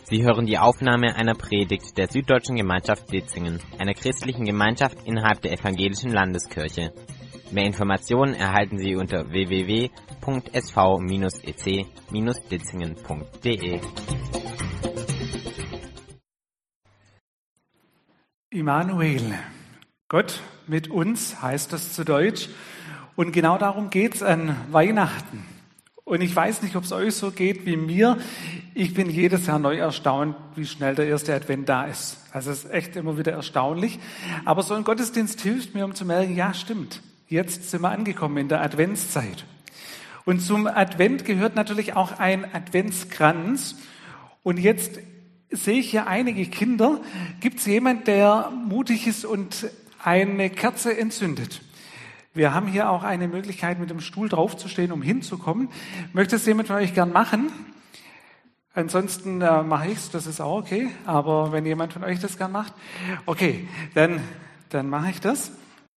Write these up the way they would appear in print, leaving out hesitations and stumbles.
Sie hören die Aufnahme einer Predigt der Süddeutschen Gemeinschaft Ditzingen, einer christlichen Gemeinschaft innerhalb der Evangelischen Landeskirche. Mehr Informationen erhalten Sie unter www.sv-ec-ditzingen.de. Immanuel, Gott mit uns, heißt das zu Deutsch. Und genau darum geht es an Weihnachten. Und ich weiß nicht, ob es euch so geht wie mir. Ich bin jedes Jahr neu erstaunt, wie schnell der erste Advent da ist. Also es ist echt immer wieder erstaunlich. Aber so ein Gottesdienst hilft mir, um zu merken, ja stimmt, jetzt sind wir angekommen in der Adventszeit. Und zum Advent gehört natürlich auch ein Adventskranz. Und jetzt sehe ich hier einige Kinder. Gibt es jemanden, der mutig ist und eine Kerze entzündet? Wir haben hier auch eine Möglichkeit, mit dem Stuhl draufzustehen, um hinzukommen. Möchte es jemand von euch gern machen? Ansonsten mache ich es, das ist auch okay. Aber wenn jemand von euch das gern macht, okay, dann mache ich das.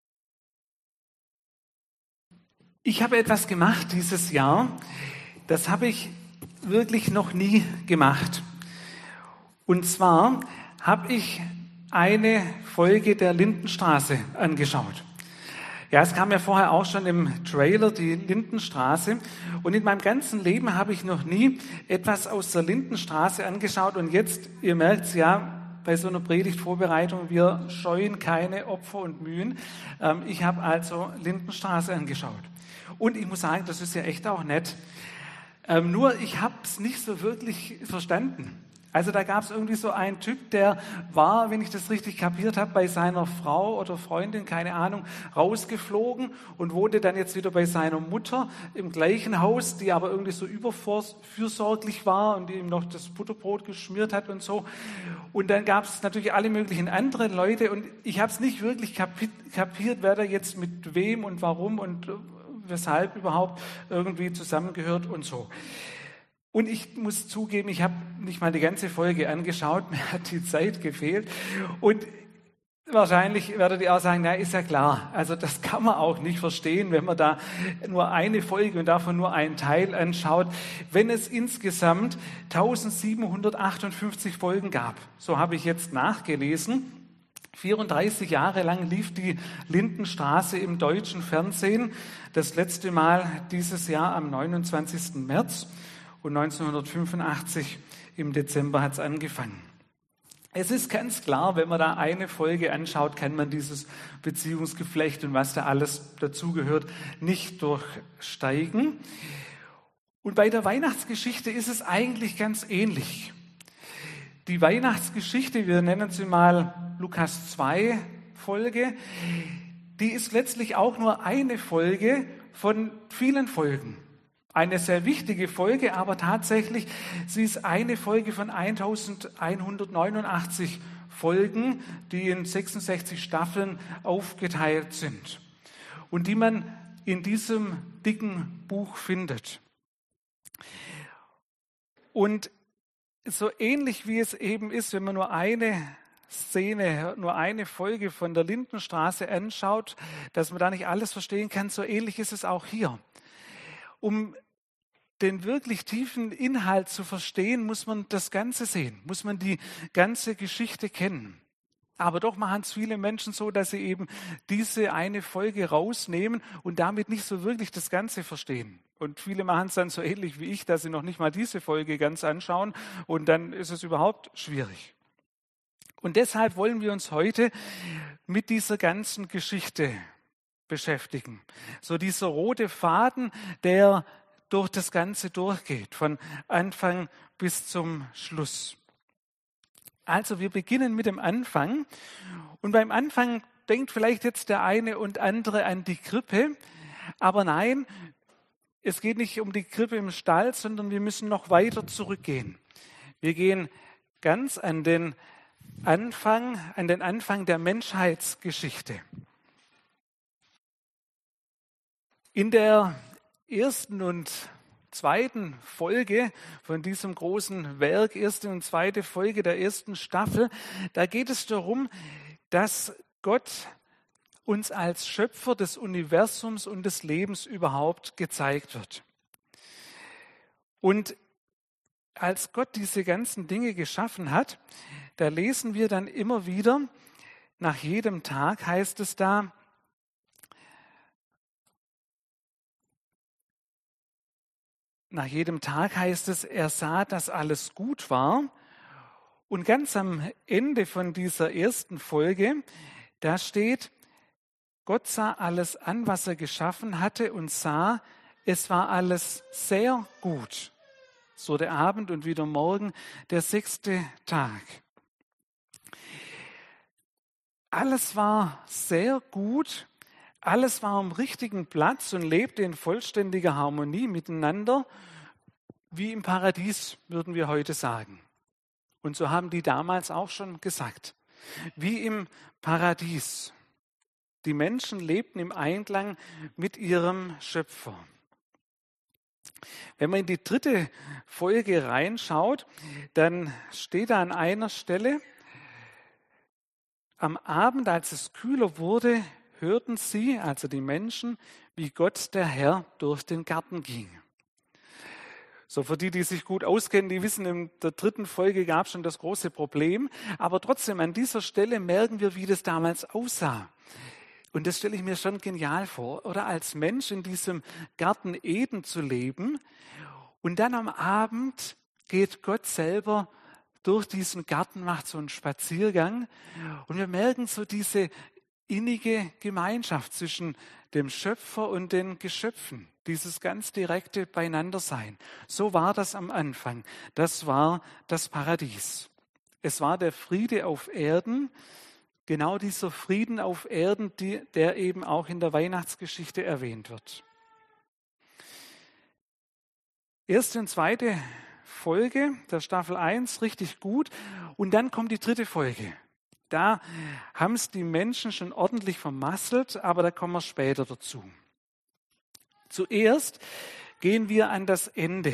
Ich habe etwas gemacht dieses Jahr, das habe ich wirklich noch nie gemacht. Und zwar habe ich eine Folge der Lindenstraße angeschaut. Ja, es kam ja vorher auch schon im Trailer, die Lindenstraße. Und in meinem ganzen Leben habe ich noch nie etwas aus der Lindenstraße angeschaut. Und jetzt, ihr merkt es ja, bei so einer Predigtvorbereitung, wir scheuen keine Opfer und Mühen. Ich habe also Lindenstraße angeschaut. Und ich muss sagen, das ist ja echt auch nett. Nur ich habe es nicht so wirklich verstanden. Also da gab es irgendwie so einen Typ, der war, wenn ich das richtig kapiert habe, bei seiner Frau oder Freundin, keine Ahnung, rausgeflogen und wohnte dann jetzt wieder bei seiner Mutter im gleichen Haus, die aber irgendwie so überfürsorglich war und die ihm noch das Butterbrot geschmiert hat und so. Und dann gab es natürlich alle möglichen anderen Leute und ich habe es nicht wirklich kapiert, wer da jetzt mit wem und warum und weshalb überhaupt irgendwie zusammengehört und so. Und ich muss zugeben, ich habe nicht mal die ganze Folge angeschaut, mir hat die Zeit gefehlt. Und wahrscheinlich werdet ihr auch sagen, na ist ja klar, also das kann man auch nicht verstehen, wenn man da nur eine Folge und davon nur einen Teil anschaut, wenn es insgesamt 1758 Folgen gab. So habe ich jetzt nachgelesen. 34 Jahre lang lief die Lindenstraße im deutschen Fernsehen. Das letzte Mal dieses Jahr am 29. März. Und 1985 im Dezember hat es angefangen. Es ist ganz klar, wenn man da eine Folge anschaut, kann man dieses Beziehungsgeflecht und was da alles dazugehört, nicht durchsteigen. Und bei der Weihnachtsgeschichte ist es eigentlich ganz ähnlich. Die Weihnachtsgeschichte, wir nennen sie mal Lukas 2 Folge, die ist letztlich auch nur eine Folge von vielen Folgen. Eine sehr wichtige Folge, aber tatsächlich, sie ist eine Folge von 1189 Folgen, die in 66 Staffeln aufgeteilt sind und die man in diesem dicken Buch findet. Und so ähnlich wie es eben ist, wenn man nur eine Szene, nur eine Folge von der Lindenstraße anschaut, dass man da nicht alles verstehen kann, so ähnlich ist es auch hier. Um den wirklich tiefen Inhalt zu verstehen, muss man das Ganze sehen, muss man die ganze Geschichte kennen. Aber doch machen es viele Menschen so, dass sie eben diese eine Folge rausnehmen und damit nicht so wirklich das Ganze verstehen. Und viele machen es dann so ähnlich wie ich, dass sie noch nicht mal diese Folge ganz anschauen und dann ist es überhaupt schwierig. Und deshalb wollen wir uns heute mit dieser ganzen Geschichte beschäftigen. So dieser rote Faden, der durch das Ganze durchgeht, von Anfang bis zum Schluss. Also wir beginnen mit dem Anfang und beim Anfang denkt vielleicht jetzt der eine und andere an die Krippe, aber nein, es geht nicht um die Krippe im Stall, sondern wir müssen noch weiter zurückgehen. Wir gehen ganz an den Anfang der Menschheitsgeschichte. In der ersten und zweiten Folge von diesem großen Werk, erste und zweite Folge der ersten Staffel, da geht es darum, dass Gott uns als Schöpfer des Universums und des Lebens überhaupt gezeigt wird. Und als Gott diese ganzen Dinge geschaffen hat, da lesen wir dann immer wieder, nach jedem Tag heißt es da, er sah, dass alles gut war. Und ganz am Ende von dieser ersten Folge, da steht, Gott sah alles an, was er geschaffen hatte und sah, es war alles sehr gut. So der Abend und wieder Morgen, der 6. Tag. Alles war sehr gut, alles war am richtigen Platz und lebte in vollständiger Harmonie miteinander, wie im Paradies, würden wir heute sagen. Und so haben die damals auch schon gesagt. Wie im Paradies. Die Menschen lebten im Einklang mit ihrem Schöpfer. Wenn man in die 3. Folge reinschaut, dann steht da an einer Stelle, am Abend, als es kühler wurde, hörten sie, also die Menschen, wie Gott der Herr durch den Garten ging. So, für die sich gut auskennen, die wissen, in der 3. Folge gab es schon das große Problem. Aber trotzdem, an dieser Stelle merken wir, wie das damals aussah. Und das stelle ich mir schon genial vor. Oder als Mensch in diesem Garten Eden zu leben. Und dann am Abend geht Gott selber durch diesen Garten, macht so einen Spaziergang. Und wir merken so diese innige Gemeinschaft zwischen dem Schöpfer und den Geschöpfen. Dieses ganz direkte Beieinandersein. So war das am Anfang. Das war das Paradies. Es war der Friede auf Erden, genau dieser Frieden auf Erden, der eben auch in der Weihnachtsgeschichte erwähnt wird. 1. und 2. Folge der Staffel 1 richtig gut und dann kommt die 3. Folge. Da haben es die Menschen schon ordentlich vermasselt, aber da kommen wir später dazu. Zuerst gehen wir an das Ende.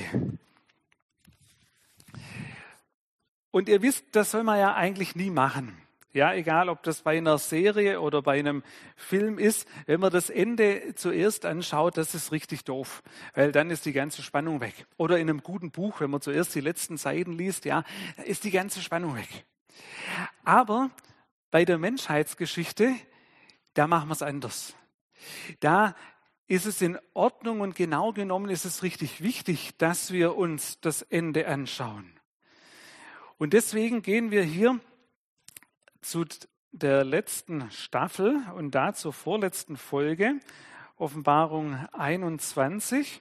Und ihr wisst, das soll man ja eigentlich nie machen. Ja, egal, ob das bei einer Serie oder bei einem Film ist, wenn man das Ende zuerst anschaut, das ist richtig doof, weil dann ist die ganze Spannung weg. Oder in einem guten Buch, wenn man zuerst die letzten Seiten liest, ja, ist die ganze Spannung weg. Aber bei der Menschheitsgeschichte, da machen wir es anders. Da ist es in Ordnung und genau genommen ist es richtig wichtig, dass wir uns das Ende anschauen. Und deswegen gehen wir hier zu der letzten Staffel und da zur vorletzten Folge, Offenbarung 21.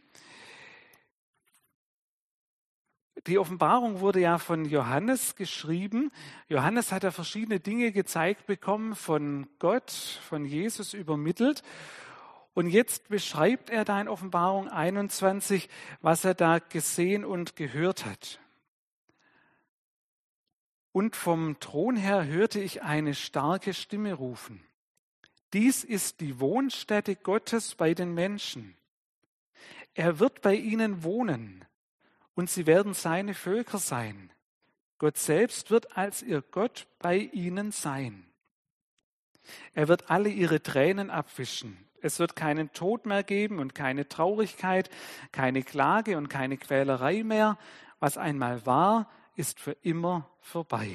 Die Offenbarung wurde ja von Johannes geschrieben. Johannes hat ja verschiedene Dinge gezeigt bekommen von Gott, von Jesus übermittelt. Und jetzt beschreibt er da in Offenbarung 21, was er da gesehen und gehört hat. Und vom Thron her hörte ich eine starke Stimme rufen. Dies ist die Wohnstätte Gottes bei den Menschen. Er wird bei ihnen wohnen und sie werden seine Völker sein. Gott selbst wird als ihr Gott bei ihnen sein. Er wird alle ihre Tränen abwischen. Es wird keinen Tod mehr geben und keine Traurigkeit, keine Klage und keine Quälerei mehr. Was einmal war, ist für immer vorbei.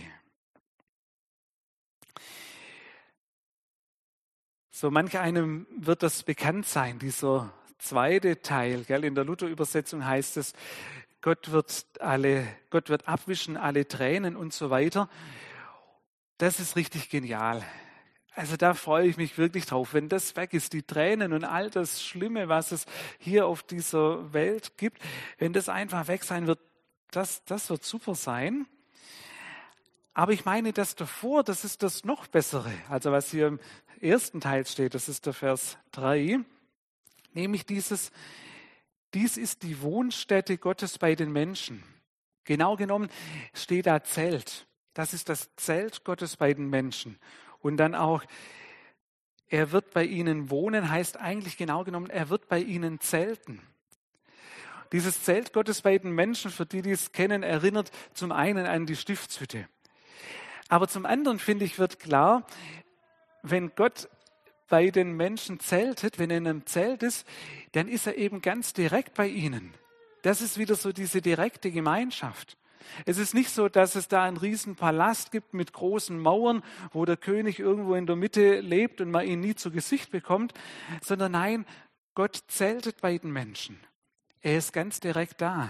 So manch einem wird das bekannt sein, dieser 2. Teil. Gell? In der Luther-Übersetzung heißt es, Gott wird abwischen alle Tränen und so weiter. Das ist richtig genial. Also da freue ich mich wirklich drauf, wenn das weg ist, die Tränen und all das Schlimme, was es hier auf dieser Welt gibt, wenn das einfach weg sein wird, das wird super sein. Aber ich meine, das davor, das ist das noch Bessere. Also was hier im ersten Teil steht, das ist der Vers 3, nämlich dies ist die Wohnstätte Gottes bei den Menschen. Genau genommen steht da Zelt. Das ist das Zelt Gottes bei den Menschen. Und dann auch, er wird bei ihnen wohnen, heißt eigentlich genau genommen, er wird bei ihnen zelten. Dieses Zelt Gottes bei den Menschen, für die es kennen, erinnert zum einen an die Stiftshütte. Aber zum anderen, finde ich, wird klar, wenn Gott bei den Menschen zeltet, wenn er in einem Zelt ist, dann ist er eben ganz direkt bei ihnen. Das ist wieder so diese direkte Gemeinschaft. Es ist nicht so, dass es da einen riesen Palast gibt mit großen Mauern, wo der König irgendwo in der Mitte lebt und man ihn nie zu Gesicht bekommt, sondern nein, Gott zeltet bei den Menschen. Er ist ganz direkt da.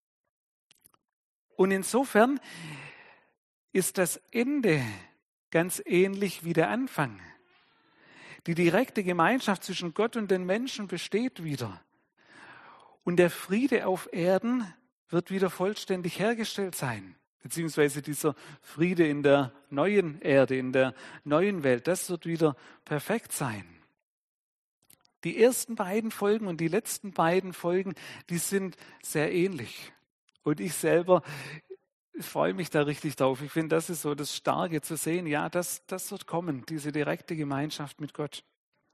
Und insofern ist das Ende ganz ähnlich wie der Anfang. Die direkte Gemeinschaft zwischen Gott und den Menschen besteht wieder. Und der Friede auf Erden wird wieder vollständig hergestellt sein. Beziehungsweise dieser Friede in der neuen Erde, in der neuen Welt, das wird wieder perfekt sein. Die ersten beiden Folgen und die letzten beiden Folgen, die sind sehr ähnlich. Und ich selber freue mich da richtig drauf. Ich finde, das ist so das Starke zu sehen. Ja, das wird kommen, diese direkte Gemeinschaft mit Gott.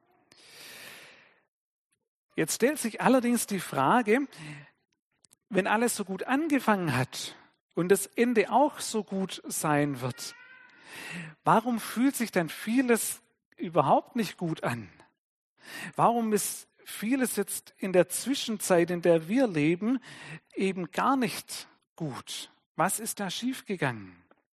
Jetzt stellt sich allerdings die Frage, wenn alles so gut angefangen hat und das Ende auch so gut sein wird, warum fühlt sich dann vieles überhaupt nicht gut an? Warum ist vieles jetzt in der Zwischenzeit, in der wir leben, eben gar nicht gut? Was ist da schiefgegangen?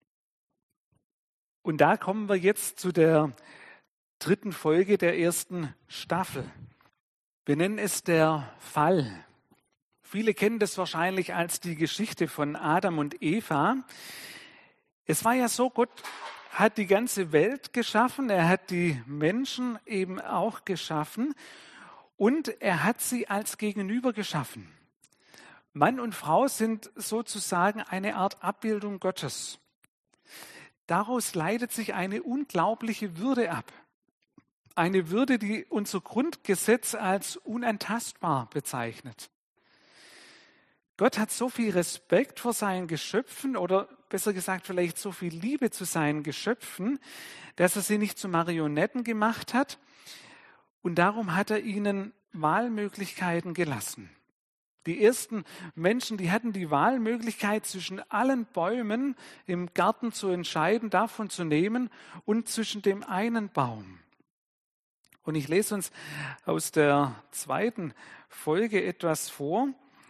Und da kommen wir jetzt zu der 3. Folge der 1. Staffel. Wir nennen es der Fall. Viele kennen das wahrscheinlich als die Geschichte von Adam und Eva. Es war ja so, Gott hat die ganze Welt geschaffen, er hat die Menschen eben auch geschaffen und er hat sie als Gegenüber geschaffen. Mann und Frau sind sozusagen eine Art Abbildung Gottes. Daraus leitet sich eine unglaubliche Würde ab. Eine Würde, die unser Grundgesetz als unantastbar bezeichnet. Gott hat so viel Respekt vor seinen Geschöpfen oder besser gesagt vielleicht so viel Liebe zu seinen Geschöpfen, dass er sie nicht zu Marionetten gemacht hat und darum hat er ihnen Wahlmöglichkeiten gelassen. Die ersten Menschen, die hatten die Wahlmöglichkeit zwischen allen Bäumen im Garten zu entscheiden, davon zu nehmen und zwischen dem einen Baum. Und ich lese uns aus der 2. Folge etwas vor.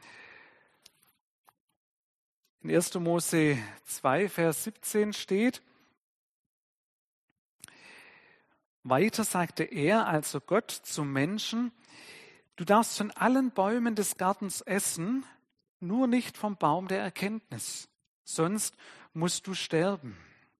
In 1. Mose 2, Vers 17 steht, weiter sagte er, also Gott zum Menschen, du darfst von allen Bäumen des Gartens essen, nur nicht vom Baum der Erkenntnis, sonst musst du sterben.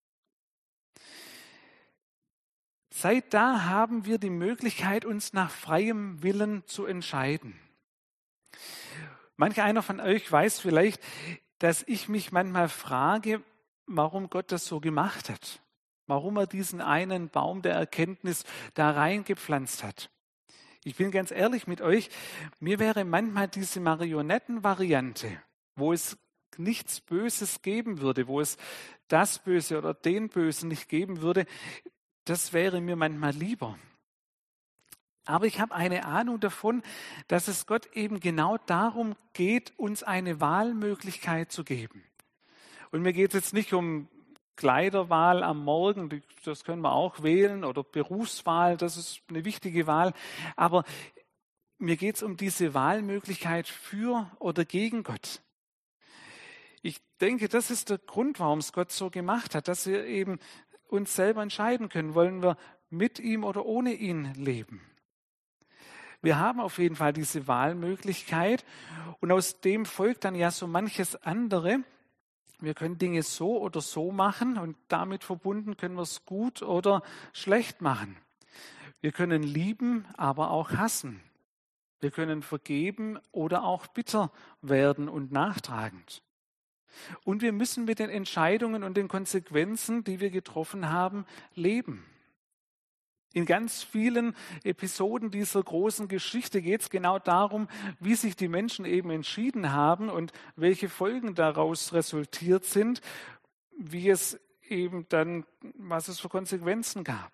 Seit da haben wir die Möglichkeit, uns nach freiem Willen zu entscheiden. Manch einer von euch weiß vielleicht, dass ich mich manchmal frage, warum Gott das so gemacht hat. Warum er diesen einen Baum der Erkenntnis da reingepflanzt hat. Ich bin ganz ehrlich mit euch, mir wäre manchmal diese Marionettenvariante, wo es nichts Böses geben würde, wo es das Böse oder den Bösen nicht geben würde, das wäre mir manchmal lieber. Aber ich habe eine Ahnung davon, dass es Gott eben genau darum geht, uns eine Wahlmöglichkeit zu geben. Und mir geht es jetzt nicht um Kleiderwahl am Morgen, das können wir auch wählen, oder Berufswahl, das ist eine wichtige Wahl. Aber mir geht es um diese Wahlmöglichkeit für oder gegen Gott. Ich denke, das ist der Grund, warum es Gott so gemacht hat, dass wir eben uns selber entscheiden können, wollen wir mit ihm oder ohne ihn leben. Wir haben auf jeden Fall diese Wahlmöglichkeit und aus dem folgt dann ja so manches andere. Wir können Dinge so oder so machen und damit verbunden können wir es gut oder schlecht machen. Wir können lieben, aber auch hassen. Wir können vergeben oder auch bitter werden und nachtragend. Und wir müssen mit den Entscheidungen und den Konsequenzen, die wir getroffen haben, leben. In ganz vielen Episoden dieser großen Geschichte geht es genau darum, wie sich die Menschen eben entschieden haben und welche Folgen daraus resultiert sind, wie es eben dann, was es für Konsequenzen gab.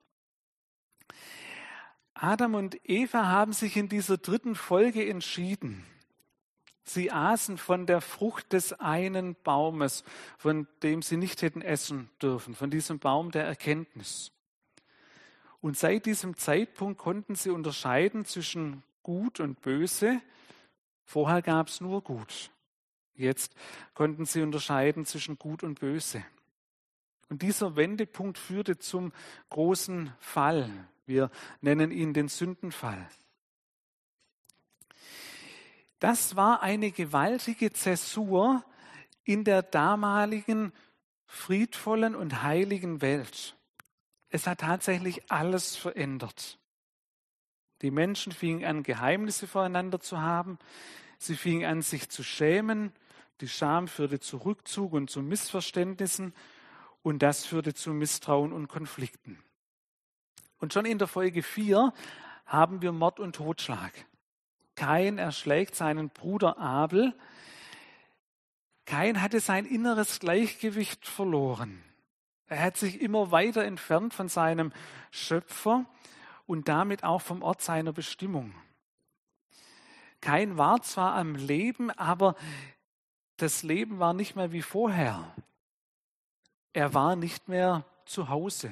Adam und Eva haben sich in dieser 3. Folge entschieden. Sie aßen von der Frucht des einen Baumes, von dem sie nicht hätten essen dürfen, von diesem Baum der Erkenntnis. Und seit diesem Zeitpunkt konnten sie unterscheiden zwischen Gut und Böse. Vorher gab es nur Gut. Jetzt konnten sie unterscheiden zwischen Gut und Böse. Und dieser Wendepunkt führte zum großen Fall. Wir nennen ihn den Sündenfall. Das war eine gewaltige Zäsur in der damaligen friedvollen und heiligen Welt. Es hat tatsächlich alles verändert. Die Menschen fingen an, Geheimnisse voreinander zu haben. Sie fingen an, sich zu schämen. Die Scham führte zu Rückzug und zu Missverständnissen. Und das führte zu Misstrauen und Konflikten. Und schon in der Folge 4 haben wir Mord und Totschlag. Kain erschlägt seinen Bruder Abel. Kain hatte sein inneres Gleichgewicht verloren. Er hat sich immer weiter entfernt von seinem Schöpfer und damit auch vom Ort seiner Bestimmung. Kain war zwar am Leben, aber das Leben war nicht mehr wie vorher. Er war nicht mehr zu Hause.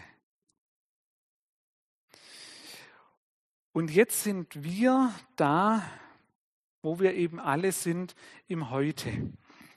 Und jetzt sind wir da, wo wir eben alle sind, im Heute.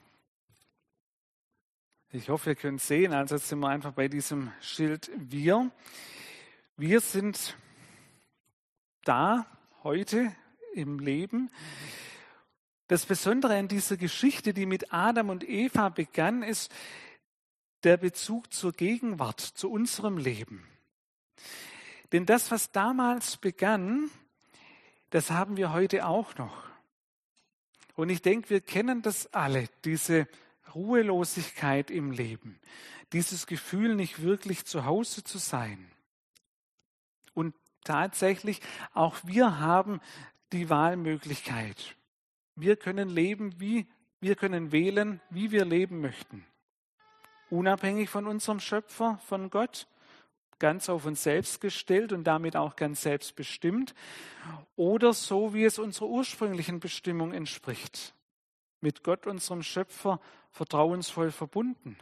Ich hoffe, ihr könnt sehen, also jetzt sind wir einfach bei diesem Schild wir. Wir sind da, heute, im Leben. Das Besondere an dieser Geschichte, die mit Adam und Eva begann, ist der Bezug zur Gegenwart, zu unserem Leben. Denn das, was damals begann, das haben wir heute auch noch. Und ich denke, wir kennen das alle, diese Ruhelosigkeit im Leben, dieses Gefühl, nicht wirklich zu Hause zu sein. Und tatsächlich, auch wir haben die Wahlmöglichkeit. Wir können wir können wählen, wie wir leben möchten. Unabhängig von unserem Schöpfer, von Gott, ganz auf uns selbst gestellt und damit auch ganz selbstbestimmt. Oder so, wie es unserer ursprünglichen Bestimmung entspricht. Mit Gott, unserem Schöpfer, vertrauensvoll verbunden.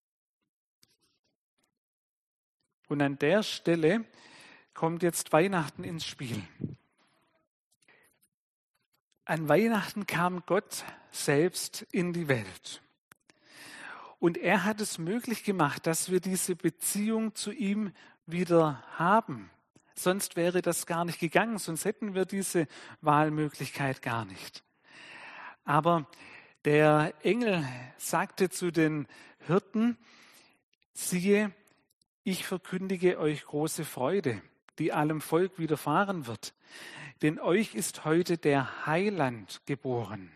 Und an der Stelle kommt jetzt Weihnachten ins Spiel. An Weihnachten kam Gott selbst in die Welt. Und er hat es möglich gemacht, dass wir diese Beziehung zu ihm wieder haben. Sonst wäre das gar nicht gegangen, sonst hätten wir diese Wahlmöglichkeit gar nicht. Aber der Engel sagte zu den Hirten, siehe, ich verkündige euch große Freude, die allem Volk widerfahren wird. Denn euch ist heute der Heiland geboren.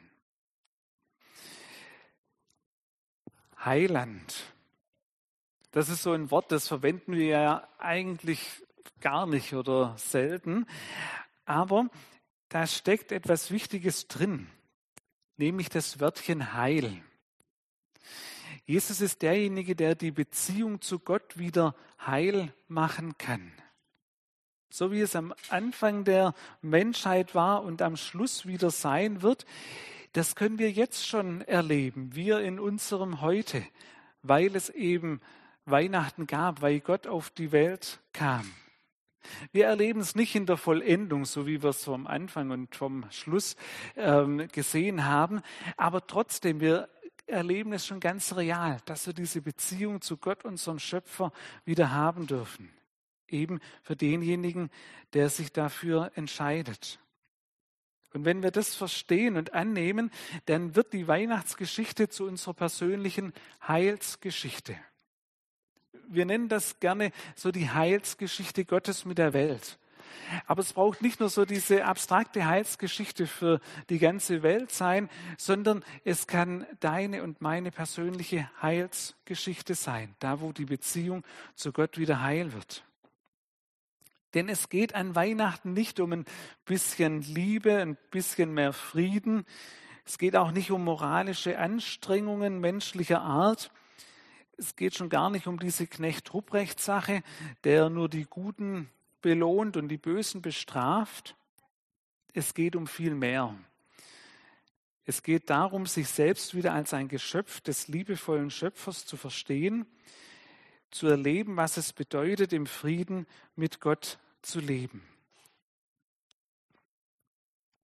Heiland. Das ist so ein Wort, das verwenden wir ja eigentlich gar nicht oder selten. Aber da steckt etwas Wichtiges drin, nämlich das Wörtchen Heil. Jesus ist derjenige, der die Beziehung zu Gott wieder heil machen kann. So wie es am Anfang der Menschheit war und am Schluss wieder sein wird, das können wir jetzt schon erleben, wir in unserem Heute, weil es eben Weihnachten gab, weil Gott auf die Welt kam. Wir erleben es nicht in der Vollendung, so wie wir es vom Anfang und vom Schluss gesehen haben, aber trotzdem, wir erleben es schon ganz real, dass wir diese Beziehung zu Gott, unserem Schöpfer, wieder haben dürfen. Eben für denjenigen, der sich dafür entscheidet. Und wenn wir das verstehen und annehmen, dann wird die Weihnachtsgeschichte zu unserer persönlichen Heilsgeschichte. Wir nennen das gerne so die Heilsgeschichte Gottes mit der Welt. Aber es braucht nicht nur so diese abstrakte Heilsgeschichte für die ganze Welt sein, sondern es kann deine und meine persönliche Heilsgeschichte sein, da wo die Beziehung zu Gott wieder heil wird. Denn es geht an Weihnachten nicht um ein bisschen Liebe, ein bisschen mehr Frieden. Es geht auch nicht um moralische Anstrengungen menschlicher Art. Es geht schon gar nicht um diese Knecht-Ruprecht-Sache, der nur die Guten belohnt und die Bösen bestraft. Es geht um viel mehr. Es geht darum, sich selbst wieder als ein Geschöpf des liebevollen Schöpfers zu verstehen, zu erleben, was es bedeutet, im Frieden mit Gott zu leben.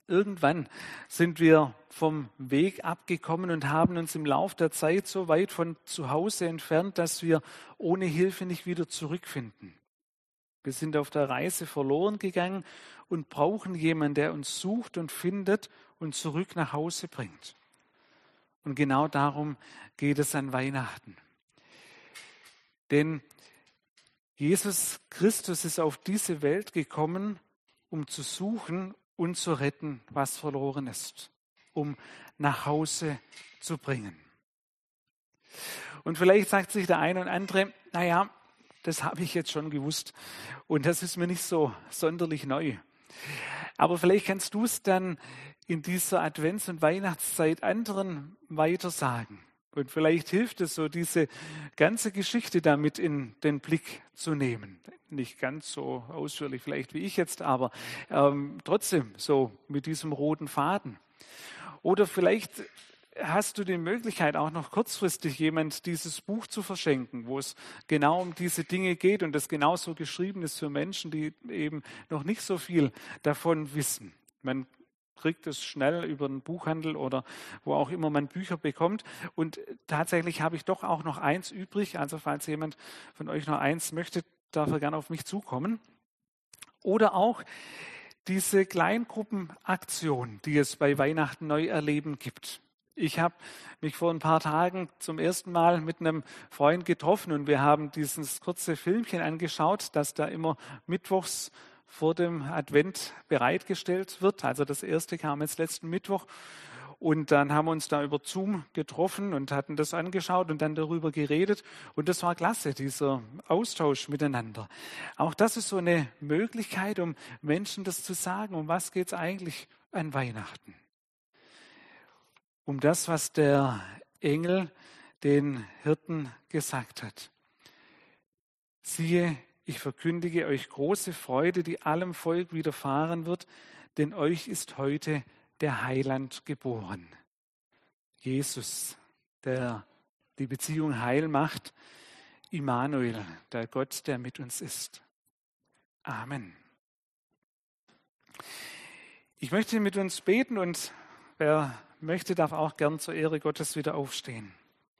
Irgendwann sind wir vom Weg abgekommen und haben uns im Lauf der Zeit so weit von zu Hause entfernt, dass wir ohne Hilfe nicht wieder zurückfinden. Wir sind auf der Reise verloren gegangen und brauchen jemanden, der uns sucht und findet und zurück nach Hause bringt. Und genau darum geht es an Weihnachten. Denn Jesus Christus ist auf diese Welt gekommen, um zu suchen und zu retten, was verloren ist, um nach Hause zu bringen. Und vielleicht sagt sich der eine und andere, naja, das habe ich jetzt schon gewusst und das ist mir nicht so sonderlich neu. Aber vielleicht kannst du es dann in dieser Advents- und Weihnachtszeit anderen weitersagen. Und vielleicht hilft es so, diese ganze Geschichte damit in den Blick zu nehmen. Nicht ganz so ausführlich vielleicht wie ich jetzt, aber trotzdem so mit diesem roten Faden. Oder vielleicht hast du die Möglichkeit, auch noch kurzfristig jemand dieses Buch zu verschenken, wo es genau um diese Dinge geht und das genauso geschrieben ist für Menschen, die eben noch nicht so viel davon wissen. Man kriegt es schnell über einen Buchhandel oder wo auch immer man Bücher bekommt. Und tatsächlich habe ich doch auch noch eins übrig. Also falls jemand von euch noch eins möchte, darf er gerne auf mich zukommen. Oder auch diese Kleingruppenaktion, die es bei Weihnachten Neuerleben gibt. Ich habe mich vor ein paar Tagen zum ersten Mal mit einem Freund getroffen und wir haben dieses kurze Filmchen angeschaut, das da immer mittwochs vor dem Advent bereitgestellt wird. Also das erste kam jetzt letzten Mittwoch. Und dann haben wir uns da über Zoom getroffen und hatten das angeschaut und dann darüber geredet. Und das war klasse, dieser Austausch miteinander. Auch das ist so eine Möglichkeit, um Menschen das zu sagen. Um was geht es eigentlich an Weihnachten? Um das, was der Engel den Hirten gesagt hat. Siehe, ich verkündige euch große Freude, die allem Volk widerfahren wird, denn euch ist heute der Heiland geboren. Jesus, der die Beziehung heil macht, Immanuel, der Gott, der mit uns ist. Amen. Ich möchte mit uns beten und wer möchte, darf auch gern zur Ehre Gottes wieder aufstehen.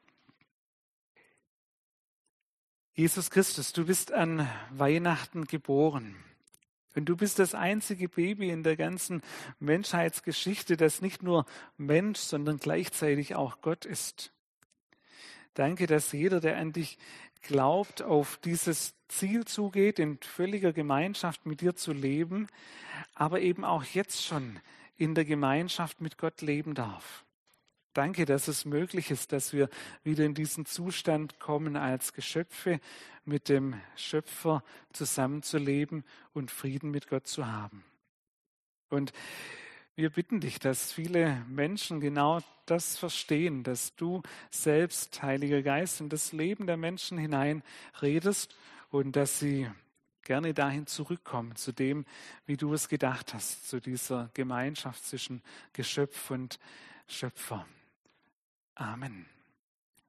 Jesus Christus, du bist an Weihnachten geboren. Und du bist das einzige Baby in der ganzen Menschheitsgeschichte, das nicht nur Mensch, sondern gleichzeitig auch Gott ist. Danke, dass jeder, der an dich glaubt, auf dieses Ziel zugeht, in völliger Gemeinschaft mit dir zu leben, aber eben auch jetzt schon in der Gemeinschaft mit Gott leben darf. Danke, dass es möglich ist, dass wir wieder in diesen Zustand kommen, als Geschöpfe mit dem Schöpfer zusammenzuleben und Frieden mit Gott zu haben. Und wir bitten dich, dass viele Menschen genau das verstehen, dass du selbst, Heiliger Geist, in das Leben der Menschen hinein redest und dass sie gerne dahin zurückkommen, zu dem, wie du es gedacht hast, zu dieser Gemeinschaft zwischen Geschöpf und Schöpfer. Amen.